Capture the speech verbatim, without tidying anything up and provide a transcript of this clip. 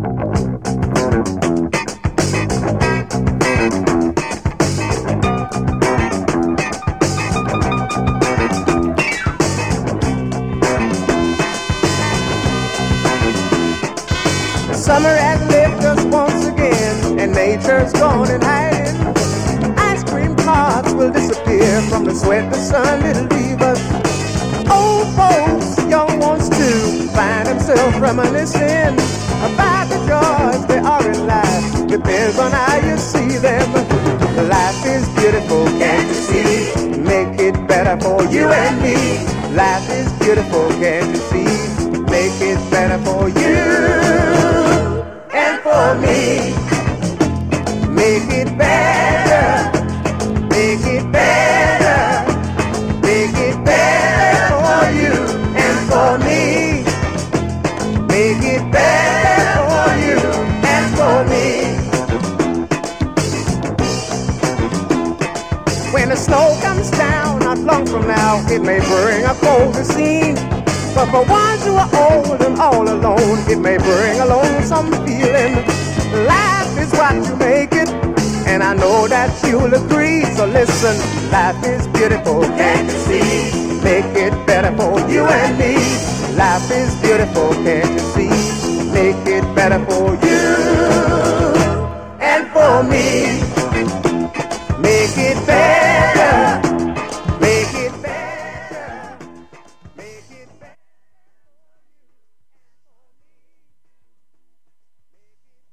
Summer has left us once again, and nature's gone in hiding. Ice cream carts will disappear from the sweat the sun will leave us. Old folks, young ones too, find themselves reminiscing about the joys they are in life. Depends on how you see them. Life is beautiful, can't you see? Make it better for you and me. Life is beautiful, can't you see? Make it better for you and for me. Make it better, make it better, make it better for you and for me. Make it better for you and for me. When the snow comes down not long from now, it may bring a colder scene. But for ones who are old and all alone, it may bring along some feeling. Life is what you make it, and I know that you'll agree. So listen, life is beautiful, can't you see? Make it better for you and me. Life is beautiful, can't you see? Make it better for you and for me.